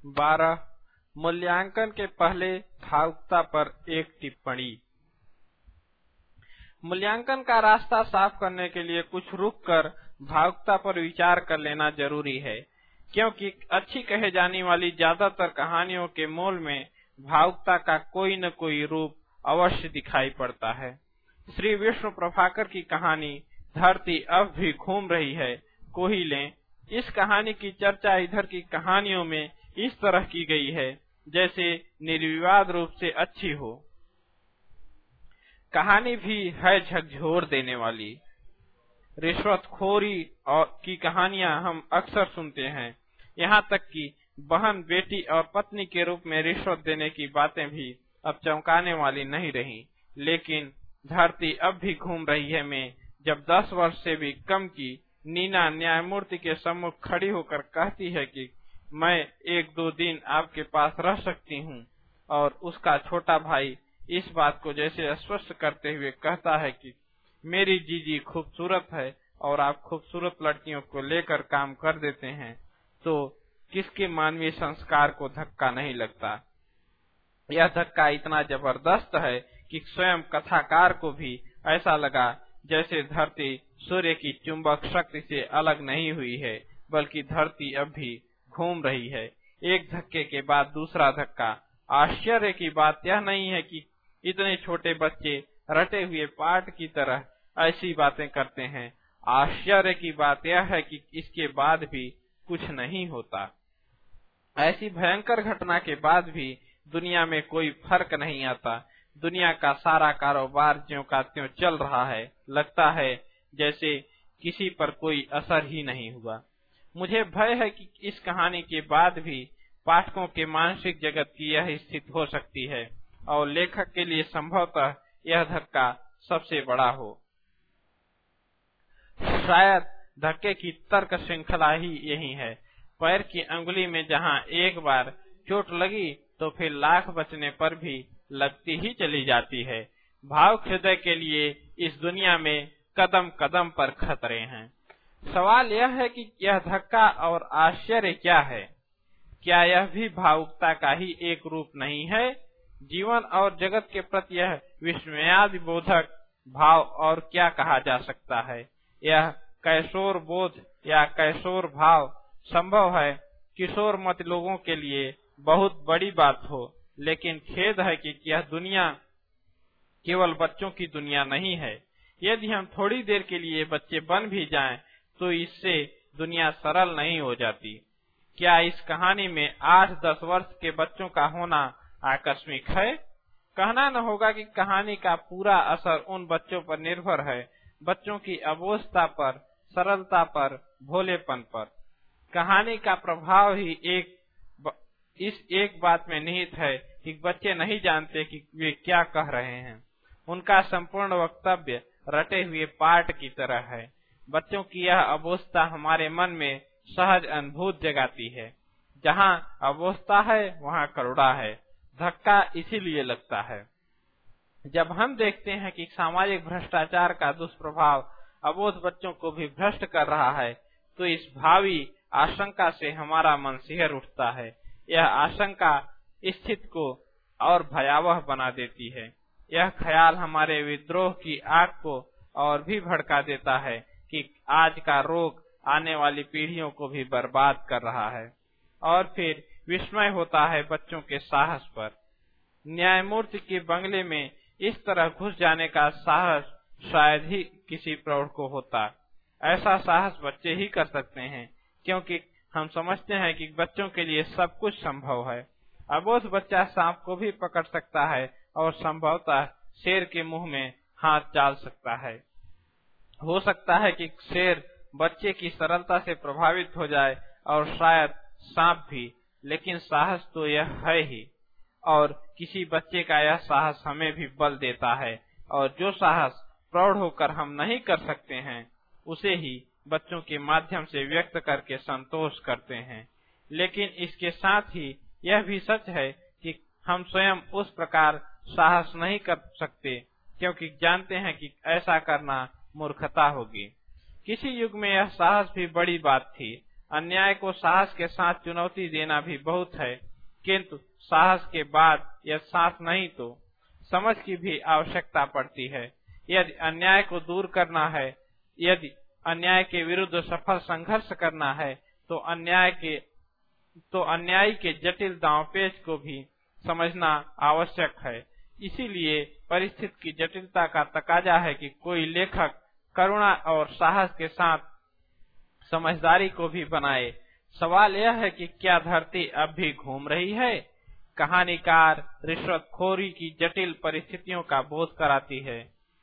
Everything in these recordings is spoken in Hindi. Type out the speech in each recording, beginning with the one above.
12 मूल्यांकन के पहले भावुकता पर एक टिप्पणी। मूल्यांकन का रास्ता साफ करने के लिए कुछ रुककर भावुकता पर विचार कर लेना जरूरी है, क्योंकि अच्छी कहे जाने वाली ज्यादातर कहानियों के मूल में भावुकता का कोई न कोई रूप अवश्य दिखाई पड़ता है। श्री विष्णु प्रभाकर की कहानी धरती अब भी घूम रही है को ही लें। इस कहानी की चर्चा इधर की कहानियों में इस तरह की गई है जैसे निर्विवाद रूप से अच्छी हो। कहानी भी है झकझोर देने वाली। रिश्वतखोरी और की कहानियां हम अक्सर सुनते हैं, यहाँ तक कि बहन, बेटी और पत्नी के रूप में रिश्वत देने की बातें भी अब चौंकाने वाली नहीं रही। लेकिन धरती अब भी घूम रही है में जब 10 वर्ष से भी कम की नीना न्यायमूर्ति के सम्मुख खड़ी होकर कहती है कि मैं 1-2 दिन आपके पास रह सकती हूँ, और उसका छोटा भाई इस बात को जैसे आश्वस्त करते हुए कहता है कि मेरी जीजी खूबसूरत है और आप खूबसूरत लड़कियों को लेकर काम कर देते हैं, तो किसके मानवीय संस्कार को धक्का नहीं लगता। यह धक्का इतना जबरदस्त है कि स्वयं कथाकार को भी ऐसा लगा जैसे धरती सूर्य की चुंबक शक्ति से अलग नहीं हुई है, बल्कि धरती अब भी घूम रही है। एक धक्के के बाद दूसरा धक्का। आश्चर्य की बात यह नहीं है कि इतने छोटे बच्चे रटे हुए पाठ की तरह ऐसी बातें करते हैं। आश्चर्य की बात यह है कि इसके बाद भी कुछ नहीं होता। ऐसी भयंकर घटना के बाद भी दुनिया में कोई फर्क नहीं आता। दुनिया का सारा कारोबार ज्यों का त्यों चल रहा है। लगता है जैसे किसी पर कोई असर ही नहीं हुआ। मुझे भय है कि इस कहानी के बाद भी पाठकों के मानसिक जगत की यह स्थिति हो सकती है, और लेखक के लिए संभवतः यह धक्का सबसे बड़ा हो। शायद धक्के की तर्क श्रृंखला ही यही है। पैर की अंगुली में जहां एक बार चोट लगी तो फिर लाख बचने पर भी लगती ही चली जाती है। भावुक हृदय के लिए इस दुनिया में कदम कदम पर खतरे हैं। सवाल यह है कि यह धक्का और आश्चर्य क्या है? क्या यह भी भावुकता का ही एक रूप नहीं है? जीवन और जगत के प्रति यह विस्मयादिबोधक भाव और क्या कहा जा सकता है? यह कैशोर बोध या कैशोर भाव संभव है किशोर मत लोगों के लिए बहुत बड़ी बात हो, लेकिन खेद है कि यह दुनिया केवल बच्चों की दुनिया नहीं है। यदि हम थोड़ी देर के लिए बच्चे बन भी जाएं, तो इससे दुनिया सरल नहीं हो जाती। क्या इस कहानी में 8-10 वर्ष के बच्चों का होना आकस्मिक है? कहना न होगा कि कहानी का पूरा असर उन बच्चों पर निर्भर है, बच्चों की अबोधता पर, सरलता पर, भोलेपन पर। कहानी का प्रभाव ही इस एक बात में निहित है कि बच्चे नहीं जानते कि वे क्या कह रहे हैं। उनका संपूर्ण वक्तव्य रटे हुए पाठ की तरह है। बच्चों की यह अबोधता हमारे मन में सहज अनुभूति जगाती है। जहाँ अबोधता है वहाँ करुणा है। धक्का इसीलिए लगता है जब हम देखते हैं कि सामाजिक भ्रष्टाचार का दुष्प्रभाव अबोध बच्चों को भी भ्रष्ट कर रहा है, तो इस भावी आशंका से हमारा मन सिहर उठता है। यह आशंका स्थिति को और भयावह बना देती है। यह ख्याल हमारे विद्रोह की आग को और भी भड़का देता है कि आज का रोग आने वाली पीढ़ियों को भी बर्बाद कर रहा है। और फिर विस्मय होता है बच्चों के साहस पर। न्यायमूर्ति के बंगले में इस तरह घुस जाने का साहस शायद ही किसी प्रौढ़ को होता। ऐसा साहस बच्चे ही कर सकते हैं, क्योंकि हम समझते हैं कि बच्चों के लिए सब कुछ संभव है। अबोध बच्चा सांप को भी पकड़ सकता है और संभवतः शेर के मुंह में हाथ डाल सकता है। हो सकता है कि शेर बच्चे की सरलता से प्रभावित हो जाए और शायद सांप भी, लेकिन साहस तो यह है ही, और किसी बच्चे का यह साहस हमें भी बल देता है। और जो साहस प्रौढ़ होकर हम नहीं कर सकते हैं, उसे ही बच्चों के माध्यम से व्यक्त करके संतोष करते हैं। लेकिन इसके साथ ही यह भी सच है कि हम स्वयं उस प्रकार साहस नहीं कर सकते, क्योंकि जानते हैं कि ऐसा करना मूर्खता होगी। किसी युग में यह साहस भी बड़ी बात थी। अन्याय को साहस के साथ चुनौती देना भी बहुत है, किंतु साहस के बाद यह साहस नहीं तो समझ की भी आवश्यकता पड़ती है। यदि अन्याय को दूर करना है, यदि अन्याय के विरुद्ध सफल संघर्ष करना है, तो अन्याय के जटिल दांवपेच को भी समझना आवश्यक है। इसीलिए परिस्थिति की जटिलता का तकाजा है कि कोई लेखक करुणा और साहस के साथ समझदारी को भी बनाए। सवाल यह है कि क्या धरती अब भी घूम रही है? कहानीकार रिश्वतखोरी की जटिल परिस्थितियों का बोध कराती है।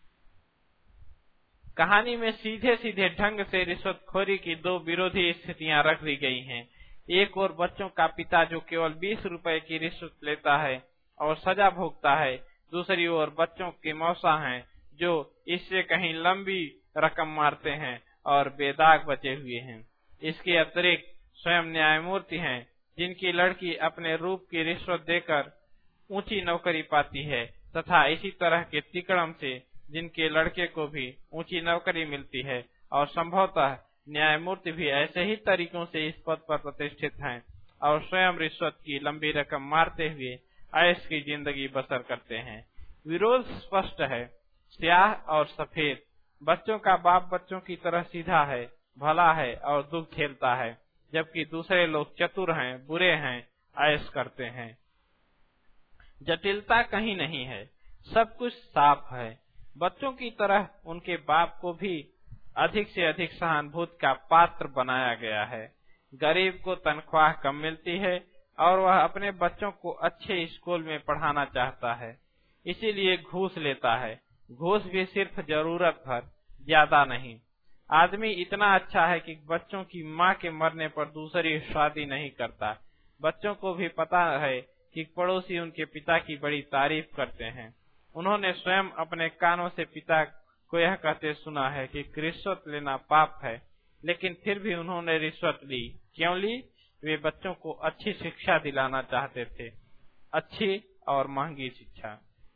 कहानी में सीधे सीधे ढंग से रिश्वतखोरी की दो विरोधी स्थितियां रख दी गई हैं। एक ओर बच्चों का पिता जो केवल 20 रुपए की रिश्वत लेता है और सजा भोगता है, दूसरी ओर बच्चों के मौसा हैं जो इससे कहीं लंबी रकम मारते हैं और बेदाग बचे हुए हैं। इसके अतिरिक्त स्वयं न्यायमूर्ति हैं जिनकी लड़की अपने रूप की रिश्वत देकर ऊंची नौकरी पाती है, तथा इसी तरह के तिकड़म से जिनके लड़के को भी ऊंची नौकरी मिलती है, और संभवतः न्यायमूर्ति भी ऐसे ही तरीकों से इस पद पर प्रतिष्ठित हैं और स्वयं रिश्वत की लंबी रकम मारते हुए ऐश की जिंदगी बसर करते हैं। विरोध स्पष्ट है, स्याह और सफेद। बच्चों का बाप बच्चों की तरह सीधा है, भला है और दुख झेलता है, जबकि दूसरे लोग चतुर हैं, बुरे हैं, ऐश करते हैं। जटिलता कहीं नहीं है, सब कुछ साफ है। बच्चों की तरह उनके बाप को भी अधिक से अधिक सहानुभूति का पात्र बनाया गया है। गरीब को तनख्वाह कम मिलती है और वह अपने बच्चों को अच्छे स्कूल में पढ़ाना चाहता है, इसीलिए घूस लेता है। घूस भी सिर्फ जरूरत भर, ज्यादा नहीं। आदमी इतना अच्छा है कि बच्चों की माँ के मरने पर दूसरी शादी नहीं करता। बच्चों को भी पता है कि पड़ोसी उनके पिता की बड़ी तारीफ करते हैं। उन्होंने स्वयं अपने कानों से पिता को यह कहते सुना है कि रिश्वत लेना पाप है, लेकिन फिर भी उन्होंने रिश्वत ली। क्यों ली? वे बच्चों को अच्छी शिक्षा दिलाना चाहते थे, अच्छी और महंगी शिक्षा।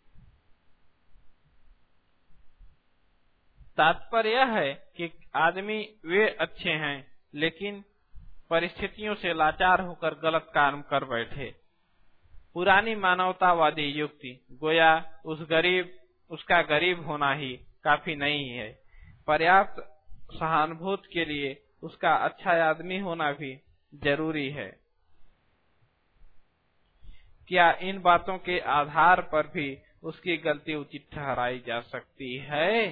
तात्पर्य यह है कि आदमी वे अच्छे हैं, लेकिन परिस्थितियों से लाचार होकर गलत काम कर बैठे। पुरानी मानवतावादी युक्ति गोया उसका गरीब होना ही काफी नहीं है, पर्याप्त सहानुभूति के लिए उसका अच्छा आदमी होना भी जरूरी है। क्या इन बातों के आधार पर भी उसकी गलती उचित ठहराई जा सकती है?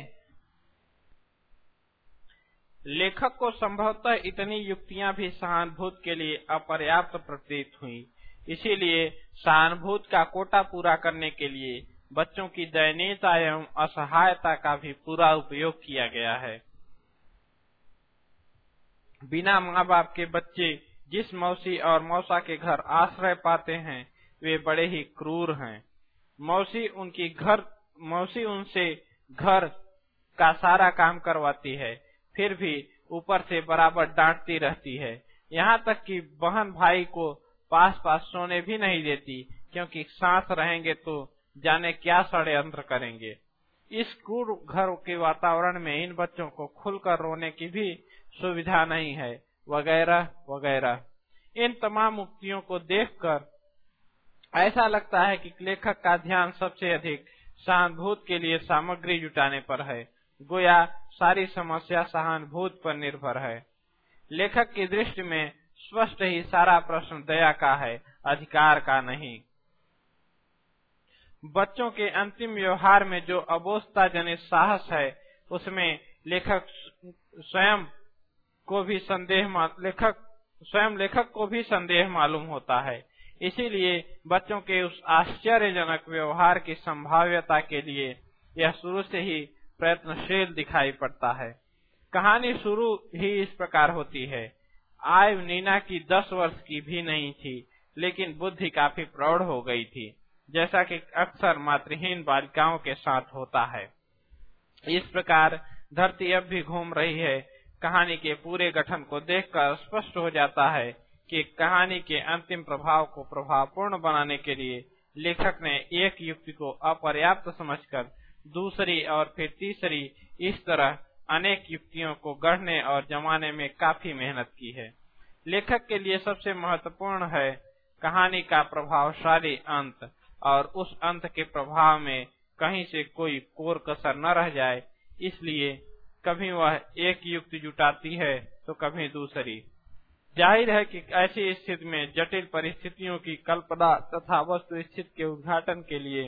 लेखक को संभवतः इतनी युक्तियां भी सहानुभूति के लिए अपर्याप्त प्रतीत हुई, इसीलिए सहानुभूति का कोटा पूरा करने के लिए बच्चों की दयनीयता एवं असहायता का भी पूरा उपयोग किया गया है। बिना माँ बाप के बच्चे जिस मौसी और मौसा के घर आश्रय पाते हैं, वे बड़े ही क्रूर हैं। मौसी उनसे घर का सारा काम करवाती है, फिर भी ऊपर से बराबर डांटती रहती है। यहाँ तक कि बहन भाई को पास पास सोने भी नहीं देती, क्योंकि साथ रहेंगे तो जाने क्या षड्यंत्र करेंगे। इस क्रूर घर के वातावरण में इन बच्चों को खुलकर रोने की भी सुविधा नहीं है, वगैरह वगैरह। इन तमाम उक्तियों को देखकर ऐसा लगता है कि लेखक का ध्यान सबसे अधिक सहानुभूति के लिए सामग्री जुटाने पर है, गोया सारी समस्या सहानुभूति पर निर्भर है। लेखक की दृष्टि में स्पष्ट ही सारा प्रश्न दया का है, अधिकार का नहीं। बच्चों के अंतिम व्यवहार में जो अबोधता जनित साहस है, उसमें लेखक स्वयं को भी संदेह मालूम होता है। इसीलिए बच्चों के उस आश्चर्यजनक व्यवहार की संभाव्यता के लिए यह शुरू से ही प्रयत्नशील दिखाई पड़ता है। कहानी शुरू ही इस प्रकार होती है। आय नीना की 10 वर्ष की भी नहीं थी, लेकिन बुद्धि काफी प्रौढ़ हो गई थी, जैसा कि अक्सर मातृहीन बालिकाओं के साथ होता है। इस प्रकार धरती अब भी घूम रही है। कहानी के पूरे गठन को देखकर स्पष्ट हो जाता है कि कहानी के अंतिम प्रभाव को प्रभावपूर्ण बनाने के लिए लेखक ने एक युक्ति को अपर्याप्त समझकर दूसरी और फिर तीसरी, इस तरह अनेक युक्तियों को गढ़ने और जमाने में काफी मेहनत की है। लेखक के लिए सबसे महत्वपूर्ण है कहानी का प्रभावशाली अंत, और उस अंत के प्रभाव में कहीं से कोई कोर कसर न रह जाए, इसलिए कभी वह एक युक्ति जुटाती है तो कभी दूसरी। जाहिर है कि ऐसी स्थिति में जटिल परिस्थितियों की कल्पना तथा वस्तु स्थिति के उद्घाटन के लिए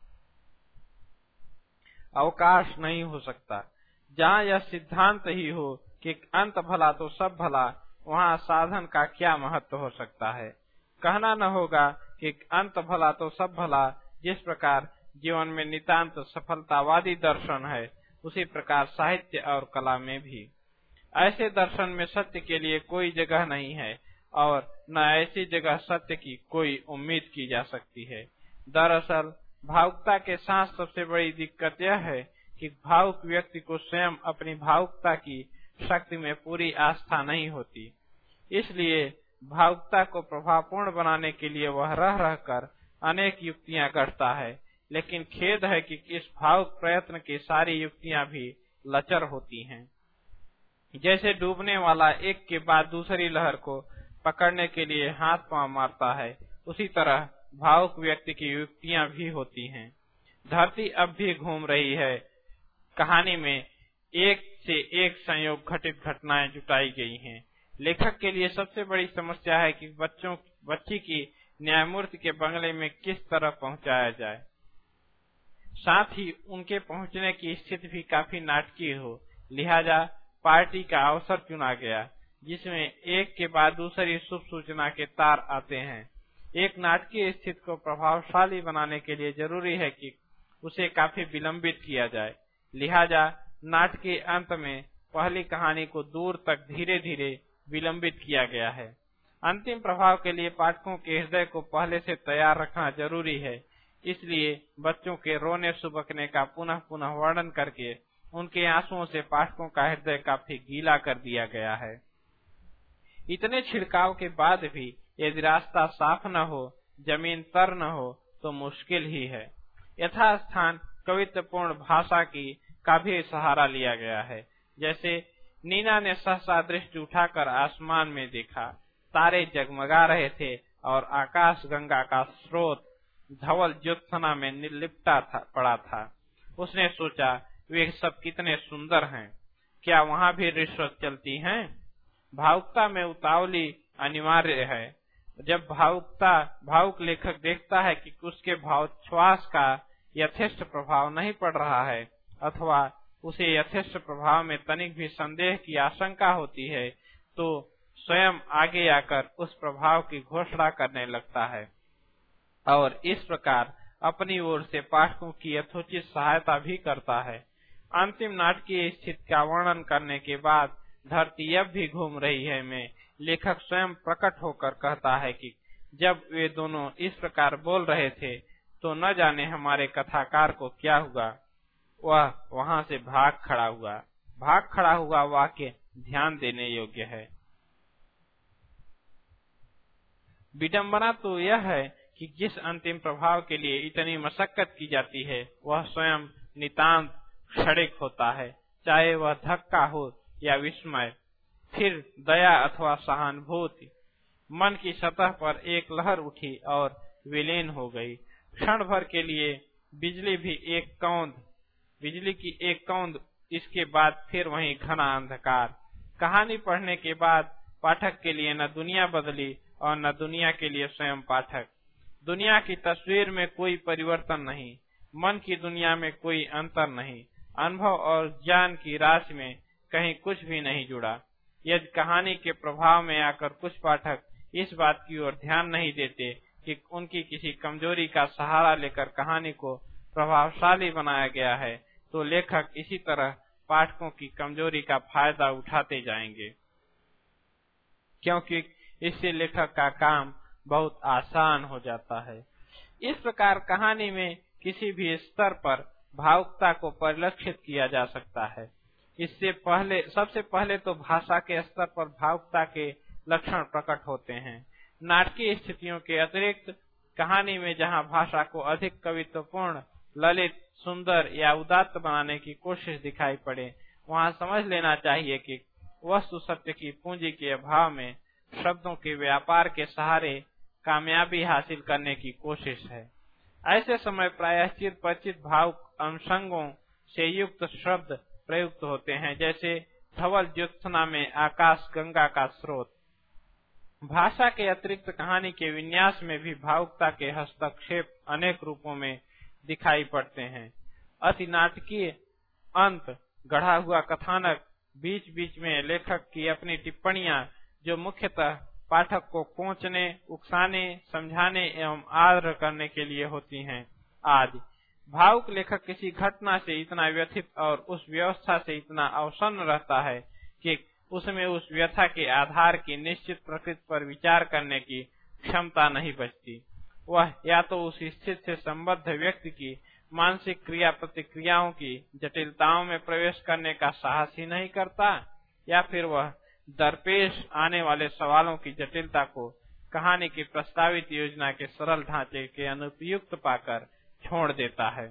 अवकाश नहीं हो सकता। जहाँ यह सिद्धांत ही हो कि अंत भला तो सब भला, वहाँ साधन का क्या महत्व हो सकता है। कहना न होगा कि अंत भला तो सब भला। जिस प्रकार जीवन में नितांत सफलतावादी दर्शन है, उसी प्रकार साहित्य और कला में भी। ऐसे दर्शन में सत्य के लिए कोई जगह नहीं है और न ऐसी जगह सत्य की कोई उम्मीद की जा सकती है। दरअसल भावुकता के साथ सबसे बड़ी दिक्कत यह है कि भावुक व्यक्ति को स्वयं अपनी भावुकता की शक्ति में पूरी आस्था नहीं होती। इसलिए भावुकता को प्रभावपूर्ण बनाने के लिए वह रह रहकर अनेक युक्तियां गढ़ता है, लेकिन खेद है कि इस भावुक प्रयत्न की सारी युक्तियां भी लचर होती हैं। जैसे डूबने वाला एक के बाद दूसरी लहर को पकड़ने के लिए हाथ पांव मारता है, उसी तरह भावुक व्यक्ति की युक्तियां भी होती हैं। धरती अब भी घूम रही है। कहानी में एक से एक संयोग घटित घटनाएं जुटाई गई हैं। लेखक के लिए सबसे बड़ी समस्या है कि बच्ची की न्यायमूर्ति के बंगले में किस तरह पहुंचाया जाए। साथ ही उनके पहुंचने की स्थिति भी काफी नाटकीय हो, लिहाजा पार्टी का अवसर चुना गया, जिसमें एक के बाद दूसरी शुभ सूचना के तार आते हैं। एक नाटकीय स्थिति को प्रभावशाली बनाने के लिए जरूरी है कि उसे काफी विलंबित किया जाए, लिहाजा नाटक के अंत में पहली कहानी को दूर तक धीरे धीरे विलंबित किया गया है। अंतिम प्रभाव के लिए पाठकों के हृदय को पहले से तैयार रखना जरूरी है, इसलिए बच्चों के रोने सुबकने का पुनः पुनः वर्णन करके उनके आंसुओं से पाठकों का हृदय काफी गीला कर दिया गया है। इतने छिड़काव के बाद भी यदि रास्ता साफ न हो, जमीन तर न हो, तो मुश्किल ही है। यथास्थान कवित्वपूर्ण भाषा का भी सहारा लिया गया है। जैसे नीना ने सहसा दृष्टि उठाकर आसमान में देखा, तारे जगमगा रहे थे और आकाश गंगा का स्रोत धवल ज्योत्सना में लिपटा पड़ा था। उसने सोचा, वे सब कितने सुंदर हैं, क्या वहाँ भी रिश्वत चलती है? भावुकता में उतावली अनिवार्य है। जब भावुक लेखक देखता है कि उसके भावोच्छ्वास का यथेष्ट प्रभाव नहीं पड़ रहा है अथवा उसे यथेष्ट प्रभाव में तनिक भी संदेह की आशंका होती है, तो स्वयं आगे आकर उस प्रभाव की घोषणा करने लगता है और इस प्रकार अपनी ओर से पाठकों की यथोचित सहायता भी करता है। अंतिम नाटकीय स्थिति का वर्णन करने के बाद धरती अब भी घूम रही है में लेखक स्वयं प्रकट होकर कहता है कि जब वे दोनों इस प्रकार बोल रहे थे तो न जाने हमारे कथाकार को क्या हुआ। वह वहां से भाग खड़ा हुआ वाक्य ध्यान देने योग्य है। विडंबना तो यह है कि जिस अंतिम प्रभाव के लिए इतनी मशक्कत की जाती है वह स्वयं नितांत क्षणिक होता है, चाहे वह धक्का हो या विस्मय, फिर दया अथवा सहानुभूति। मन की सतह पर एक लहर उठी और विलीन हो गई। क्षण भर के लिए बिजली की एक कौंध, इसके बाद फिर वही घना अंधकार। कहानी पढ़ने के बाद पाठक के लिए न दुनिया बदली और न दुनिया के लिए स्वयं पाठक। दुनिया की तस्वीर में कोई परिवर्तन नहीं, मन की दुनिया में कोई अंतर नहीं, अनुभव और ज्ञान की राशि में कहीं कुछ भी नहीं जुड़ा। यदि कहानी के प्रभाव में आकर कुछ पाठक इस बात की ओर ध्यान नहीं देते कि उनकी किसी कमजोरी का सहारा लेकर कहानी को प्रभावशाली बनाया गया है, तो लेखक इसी तरह पाठकों की कमजोरी का फायदा उठाते जाएंगे, क्योंकि इससे लेखक का काम बहुत आसान हो जाता है। इस प्रकार कहानी में किसी भी स्तर पर भावुकता को परिलक्षित किया जा सकता है। सबसे पहले तो भाषा के स्तर पर भावुकता के लक्षण प्रकट होते हैं। नाटकीय स्थितियों के अतिरिक्त कहानी में जहां भाषा को अधिक कवित्वपूर्ण, ललित, सुंदर या उदात्त बनाने की कोशिश दिखाई पड़े, वहां समझ लेना चाहिए कि वस्तु सत्य की पूंजी के अभाव में शब्दों के व्यापार के सहारे कामयाबी हासिल करने की कोशिश है। ऐसे समय प्रायश्चित परिचित भावुक अनुषंगों से युक्त शब्द प्रयुक्त होते हैं, जैसे धवल ज्योत्सना में आकाश गंगा का स्रोत। भाषा के अतिरिक्त कहानी के विन्यास में भी भावुकता के हस्तक्षेप अनेक रूपों में दिखाई पड़ते हैं। अति नाटकीय अंत, गढ़ा हुआ कथानक, बीच बीच में लेखक की अपनी टिप्पणियां जो मुख्यतः पाठक को कोंचने, उकसाने, समझाने एवं आदर करने के लिए होती हैं आदि। भावुक लेखक किसी घटना से इतना व्यथित और उस व्यवस्था से इतना अवसन्न रहता है कि उसमें उस व्यथा के आधार की निश्चित प्रकृति पर विचार करने की क्षमता नहीं बचती। वह या तो उस स्थिति से संबद्ध व्यक्ति की मानसिक क्रिया प्रतिक्रियाओं की जटिलताओं में प्रवेश करने का साहस ही नहीं करता, या फिर वह दरपेश आने वाले सवालों की जटिलता को कहानी की प्रस्तावित योजना के सरल ढांचे के अनुपयुक्त पाकर छोड़ देता है।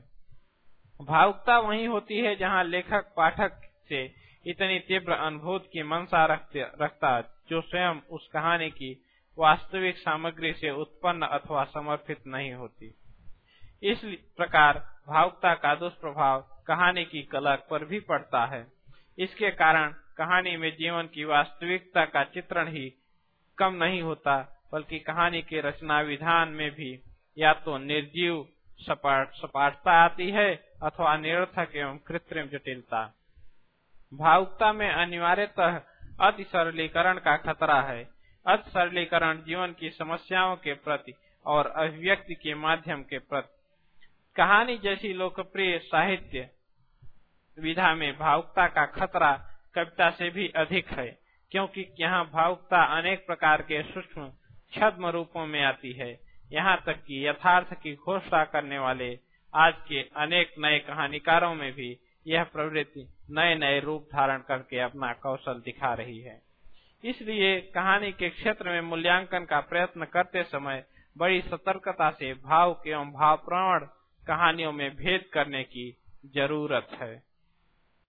भावुकता वही होती है जहां लेखक पाठक से इतनी तीव्र अनुभूति की मंशा रखता जो स्वयं उस कहानी की वास्तविक सामग्री से उत्पन्न अथवा समर्पित नहीं होती। इस प्रकार भावुकता का दुष्प्रभाव कहानी की कला पर भी पड़ता है। इसके कारण कहानी में जीवन की वास्तविकता का चित्रण ही कम नहीं होता, बल्कि कहानी के रचना विधान में भी या तो निर्जीव सपाटता आती है अथवा निरर्थक एवं कृत्रिम जटिलता। भावुकता में अनिवार्यतः अति सरलीकरण का खतरा है। अति सरलीकरण जीवन की समस्याओं के प्रति और अभिव्यक्ति के माध्यम के प्रति। कहानी जैसी लोकप्रिय साहित्य विधा में भावुकता का खतरा कविता से भी अधिक है, क्योंकि यहाँ भावुकता अनेक प्रकार के सूक्ष्म छद्म रूपों में आती है। यहाँ तक कि यथार्थ की घोषणा करने वाले आज के अनेक नए कहानीकारों में भी यह प्रवृत्ति नए नए रूप धारण करके अपना कौशल दिखा रही है। इसलिए कहानी के क्षेत्र में मूल्यांकन का प्रयत्न करते समय बड़ी सतर्कता से भावुक एवं भावप्रवण कहानियों में भेद करने की जरूरत है।